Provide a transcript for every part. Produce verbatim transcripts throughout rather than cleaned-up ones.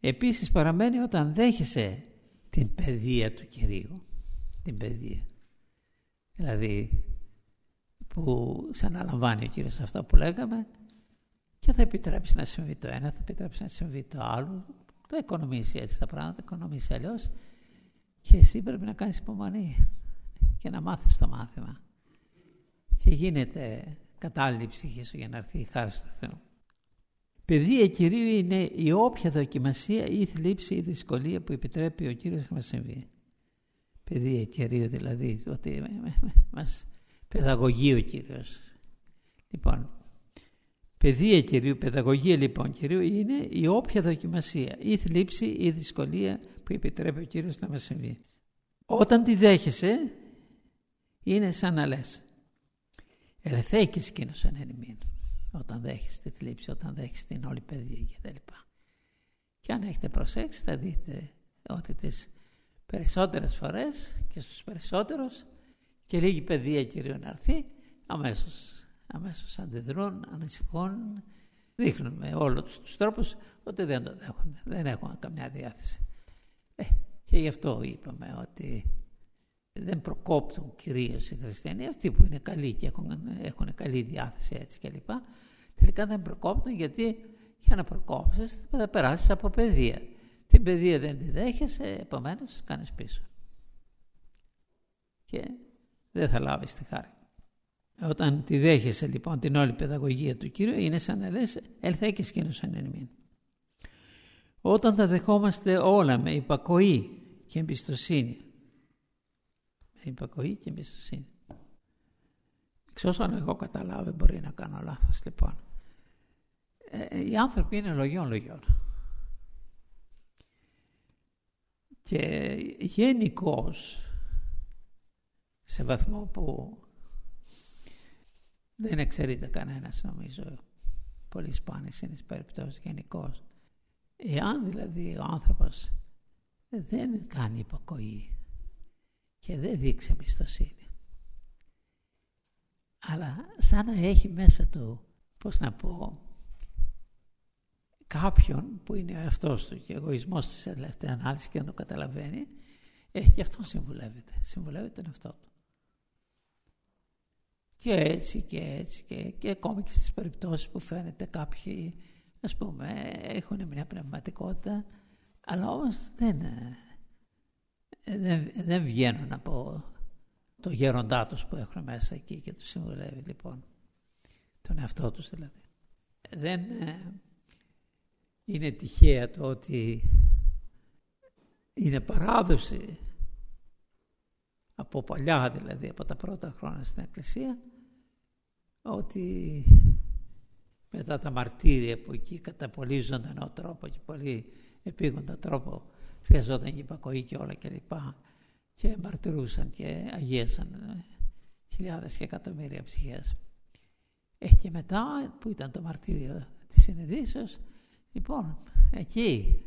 Επίσης παραμένει όταν δέχεσαι την παιδεία του Κυρίου. Την παιδεία. Δηλαδή που σε αναλαμβάνει ο Κύριος αυτό που λέγαμε και θα επιτρέψει να συμβεί το ένα, θα επιτρέψει να συμβεί το άλλο. Το οικονομήσει έτσι τα πράγματα, το οικονομήσει αλλιώς και εσύ πρέπει να κάνεις υπομονή και να μάθεις το μάθημα. Και γίνεται κατάλληλη η ψυχή σου για να έρθει η χάρη του Θεού. Παιδεία Κυρίου είναι η όποια δοκιμασία ή θλίψη ή δυσκολία που επιτρέπει ο Κύριος να μας συμβεί. Παιδεία Κυρίου δηλαδή, ότι μας παιδαγωγεί ο Κύριος. Λοιπόν, παιδεία Κυρίου, παιδαγωγία λοιπόν Κυρίου είναι η όποια δοκιμασία ή θλίψη ή δυσκολία που επιτρέπει ο Κύριος να μας συμβεί. Όταν τη δέχεσαι είναι σαν να λες ελθέκεις εκείνος εν ημίν. Όταν δέχεις τη θλίψη, όταν δέχεις την όλη παιδεία κτλ. Και αν έχετε προσέξει θα δείτε ότι τις περισσότερες φορές και στους περισσότερους και λίγη παιδεία Κυρίου να έρθει, αμέσως, αμέσως αντιδρούν, ανησυχούν, δείχνουν με όλους τους, τους τρόπους ότι δεν το δέχονται, δεν έχουν καμιά διάθεση. Ε, και γι' αυτό είπαμε ότι δεν προκόπτουν κυρίως οι χριστιανοί, αυτοί που είναι καλοί και έχουν, έχουν καλή διάθεση έτσι κλπ. Τελικά δεν προκόπτουν γιατί για να προκόψεις θα περάσεις από παιδεία. Την παιδεία δεν τη δέχεσαι, επομένως κάνεις πίσω. Και δεν θα λάβεις τη χάρη. Όταν τη δέχεσαι λοιπόν την όλη παιδαγωγία του Κύριου είναι σαν να λες ελθέκεις εκείνος εν ημίν. Όταν τα δεχόμαστε όλα με υπακοή και εμπιστοσύνη. Με υπακοή και εμπιστοσύνη. Εξ όσων έχω καταλάβει, μπορεί να κάνω λάθος λοιπόν. Ε, οι άνθρωποι είναι λογιών λογιών. Και γενικώς, σε βαθμό που δεν εξαιρείται κανένας νομίζω, πολύ σπάνιες είναι τις περιπτώσεις γενικώς. Εάν δηλαδή ο άνθρωπος δεν κάνει υπακοή και δεν δείξει εμπιστοσύνη, αλλά σαν να έχει μέσα του, πώς να πω, κάποιον που είναι ο εαυτός του και ο εγωισμός της τελευταία ανάλυση και δεν το καταλαβαίνει, ε, και αυτό συμβουλεύεται. Συμβουλεύεται τον εαυτό του. Και έτσι και έτσι και, και ακόμη και στις περιπτώσεις που φαίνεται κάποιοι, ας πούμε, έχουν μια πνευματικότητα, αλλά όμως δεν, δεν, δεν βγαίνουν από το γέροντά τους που έχουν μέσα εκεί και τους συμβουλεύει λοιπόν. Τον εαυτό τους δηλαδή. Δεν είναι τυχαία το ότι είναι παράδοση από παλιά δηλαδή, από τα πρώτα χρόνια στην Εκκλησία, ότι μετά τα μαρτύρια που εκεί καταπολίζονταν ο τρόπο και πολύ επίγοντα τρόπο, χρειαζόταν και υπακοή και όλα κλπ. Και μαρτυρούσαν και αγίασαν χιλιάδες και εκατομμύρια ψυχές. Ε, και μετά που ήταν το μαρτύριο της συνειδήσεως, λοιπόν, εκεί,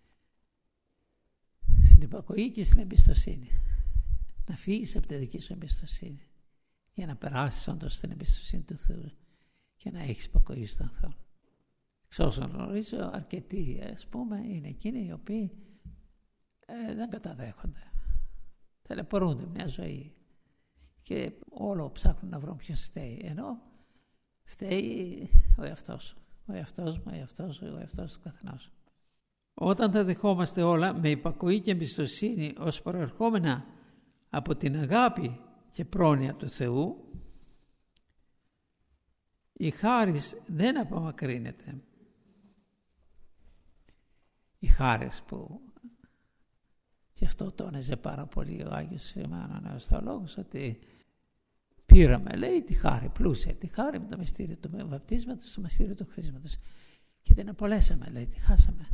στην υπακοή και στην εμπιστοσύνη, να φύγεις από τη δική σου εμπιστοσύνη για να περάσεις όντως στην εμπιστοσύνη του Θεού και να έχεις υπακοή στον Θεό. Εξ όσων γνωρίζω, αρκετοί, ας πούμε, είναι εκείνοι οι οποίοι ε, δεν καταδέχονται. Ταλαιπωρούνται μια ζωή και όλο ψάχνουν να βρουν ποιος φταίει, ενώ φταίει ο εαυτός σου, ο εαυτός μου, ο εαυτός σου, ο εαυτός του καθενός. Όταν τα δεχόμαστε όλα με υπακοή και εμπιστοσύνη ως προερχόμενα από την αγάπη και πρόνοια του Θεού, η χάρις δεν απομακρύνεται. Η χάρις που, και αυτό τόνιζε πάρα πολύ ο Άγιος Ιωάννης ο Θεολόγος, ότι πήραμε, λέει, τη χάρη πλούσια, τη χάρη με το μυστήριο του βαπτίσματος, το μυστήριο του χρήσματος, και την απολέσαμε, λέει, τη χάσαμε.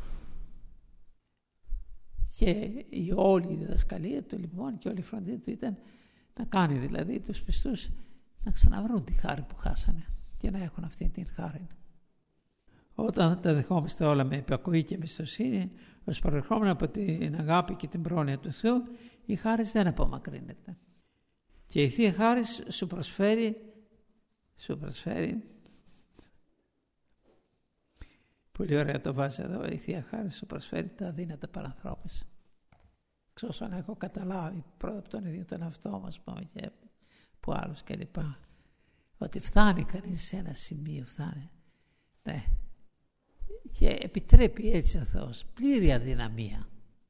Και η όλη η διδασκαλία του λοιπόν και όλη η φροντίδα του ήταν να κάνει δηλαδή τους πιστούς να ξαναβρούν τη χάρη που χάσανε και να έχουν αυτή την χάρη. Όταν τα δεχόμαστε όλα με υπακοή και εμπιστοσύνη, ως προερχόμενα από την αγάπη και την πρόνοια του Θεού, η χάρις δεν απομακρύνεται. Και η Θεία Χάρις σου προσφέρει, σου προσφέρει Πολύ ωραία το βάζει εδώ. Η Θεία Χάρις σου προσφέρει τα αδύνατα παρανθρώπες. Εξ όσων έχω καταλάβει πρώτα από τον ίδιο τον εαυτό μας, και από άλλους κλπ. Ότι φτάνει κανείς σε ένα σημείο, φτάνει. Ναι. Και επιτρέπει έτσι ο Θεός πλήρη αδυναμία.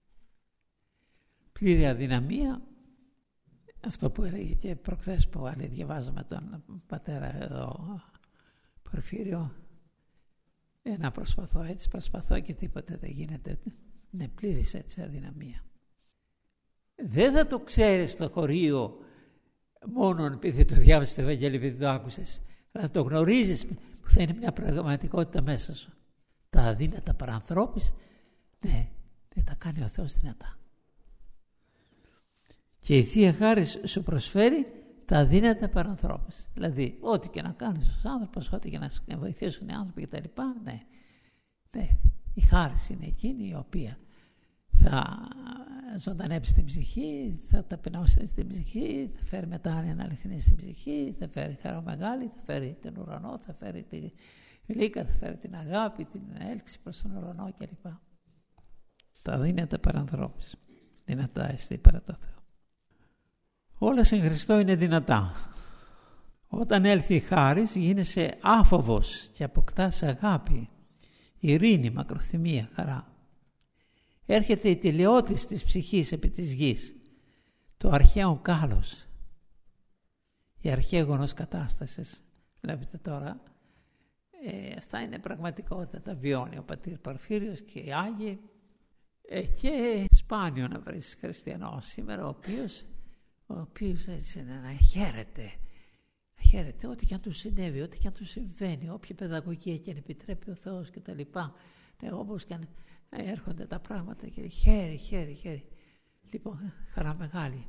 Πλήρη αδυναμία, αυτό που έλεγε και προχθές που άλλοι διαβάζαμε τον πατέρα εδώ, Πορφύριο, ε, να προσπαθώ έτσι, προσπαθώ και τίποτε δεν γίνεται. Είναι πλήρης έτσι αδυναμία. Δεν θα το ξέρεις στο χωρίο μόνο επειδή το διάβασες το Ευαγγέλιο, επειδή το άκουσες, αλλά το γνωρίζεις που θα είναι μια πραγματικότητα μέσα σου. Τα αδύνατα παρανθρώπης, ναι, ναι, τα κάνει ο Θεός δυνατά. Και η Θεία Χάρις σου προσφέρει τα αδύνατα παρανθρώπης. Δηλαδή, ό,τι και να κάνεις ως άνθρωπος, ό,τι και να βοηθήσουν οι άνθρωποι κτλ. Ναι, ναι, η χάρις είναι εκείνη η οποία θα ζωντανέψει την ψυχή, θα ταπεινώσει την ψυχή, θα φέρει μετάνοια αληθινή στην ψυχή, θα φέρει χαρά μεγάλη, θα φέρει τον ουρανό, θα φέρει τη γλύκα, θα φέρει την αγάπη, την έλξη προς τον ουρανό κλπ. Τα αδύνατα παρανθρώπης, δυνατά εστί παρά το Θεό. Όλα σε Χριστό είναι δυνατά. Όταν έλθει η χάρις γίνεσαι άφοβος και αποκτάς αγάπη, ειρήνη, μακροθυμία, χαρά. Έρχεται η τελειότης της ψυχής επί της γης, το αρχαίον κάλος, η αρχαίγονος κατάστασης. Βλέπετε τώρα, ε, αυτά είναι πραγματικότητα, τα βιώνει ο πατήρ Πορφύριος και οι Άγιοι, ε, και σπάνιο να βρεις χριστιανό σήμερα ο οποίος, ο οποίος έτσι να χαίρεται, να χαίρεται ό,τι και αν του συνέβη, ό,τι και αν του συμβαίνει, όποια παιδαγωγία και αν επιτρέπει ο Θεός και τα λοιπά, ναι, όπως και αν έρχονται τα πράγματα και χαίρει, χαίρει, χαίρει. Λοιπόν, χαρά μεγάλη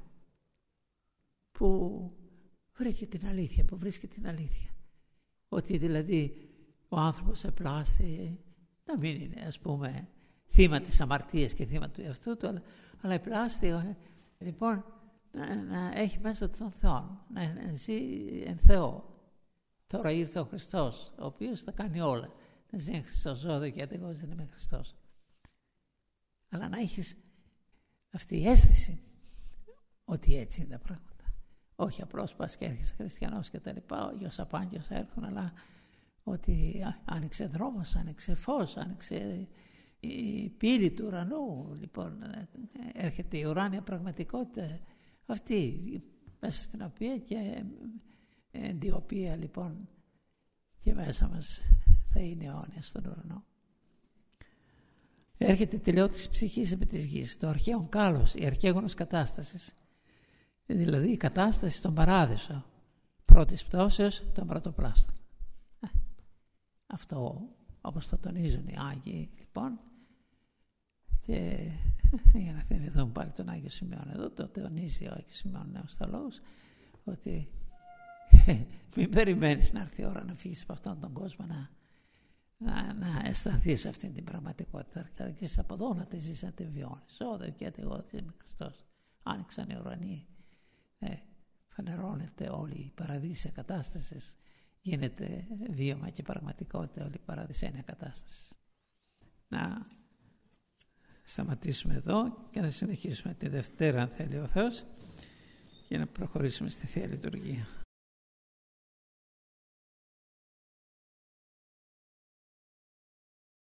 που βρήκε την αλήθεια, που βρίσκει την αλήθεια. Ότι δηλαδή ο άνθρωπος επλάστη να μην είναι, ας πούμε, θύμα της αμαρτίας και θύμα του εαυτού του, αλλά, αλλά επλάστη, λοιπόν, να, να έχει μέσα τον Θεό, να, να ζει εν Θεό. Τώρα ήρθε ο Χριστός, ο οποίος τα κάνει όλα. Να ζει εν Χριστός, ζω εδώ και εγώ δεν είμαι Χριστός. Αλλά να έχεις αυτή η αίσθηση ότι έτσι είναι τα πράγματα. Όχι απλώς πας και έρχεσαι χριστιανός και τα λοιπά, γιος απάγγιος θα έρθουν, αλλά ότι άνοιξε δρόμος, άνοιξε φως, άνοιξε η πύλη του ουρανού. Λοιπόν, έρχεται η ουράνια πραγματικότητα αυτή, μέσα στην οποία και εν τη οποία λοιπόν και μέσα μας θα είναι αιώνια στον ουρανό. Έρχεται η τελειότης της ψυχής επί της γης, το αρχαίον κάλος, η αρχαίγονος κατάστασης. Δηλαδή η κατάσταση στον παράδεισο, πρώτης πτώσεως των πρωτοπλάστων. Ε, αυτό όπως το τονίζουν οι Άγιοι λοιπόν, και για να θυμηθούμε πάλι τον Άγιο Σημειών εδώ, το τονίζει ο Άγιος Σημειών Νεοσταλός, ότι μην περιμένεις να έρθει η ώρα να φύγεις από αυτόν τον κόσμο, να να, να αισθανθείς αυτή την πραγματικότητα. Θα αρχίσεις από εδώ να τη ζεις, να τη βιώνεις. Ω, και εγώ είμαι Χριστός. Άνοιξαν οι ουρανοί. Ε, φανερώνεται όλη η παραδείσια κατάσταση. Γίνεται βίωμα και πραγματικότητα όλη η παραδεισένια κατάσταση. Να σταματήσουμε εδώ και να συνεχίσουμε τη Δευτέρα, αν θέλει ο Θεός, για να προχωρήσουμε στη Θεία Λειτουργία.